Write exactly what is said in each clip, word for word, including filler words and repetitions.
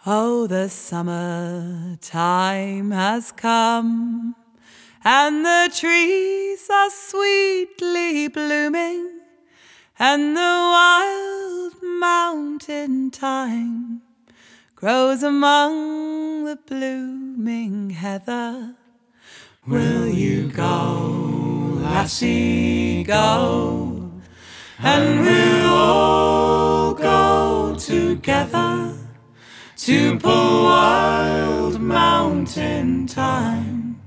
Oh, the summer time has come, and the trees are sweetly blooming, and the wild mountain thyme grows among the blooming heather. Will you go, lassie, go, and we'll all go together to pull wild mountain thyme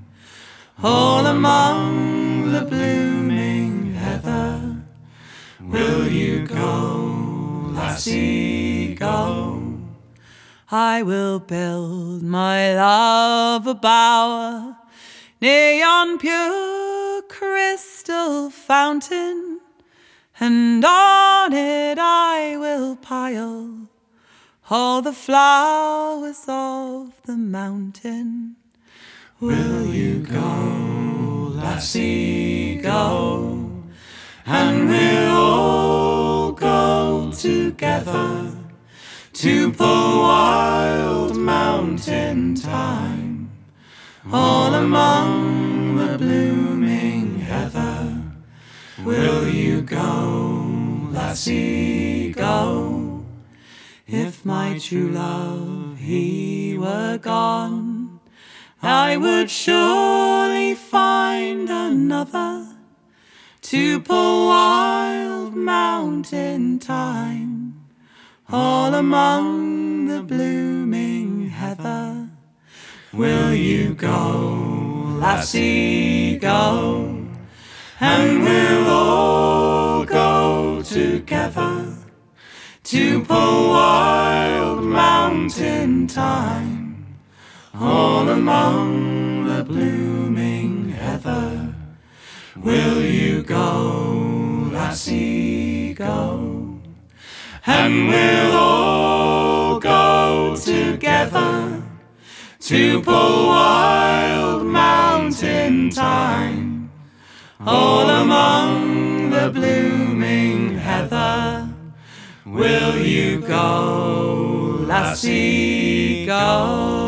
all among the blooming heather. Will you go, lassie, go? I will build my love a bower near yon pure crystal fountain, and on it I will pile all the flowers of the mountain. Will you go, lassie, go, and we'll all go together to pull wild mountain thyme all among the blooming heather. Will you go, lassie, go? If my true love, he were gone, I would surely find another to pull wild mountain thyme all among the blooming heather. Will you go, lassie, go, and we'll all go together to pull wild mountain thyme all among the blooming heather. Will you go, lassie, go, and we'll all go together to pull wild mountain thyme all among the blooming heather. Will you go, lassie, go?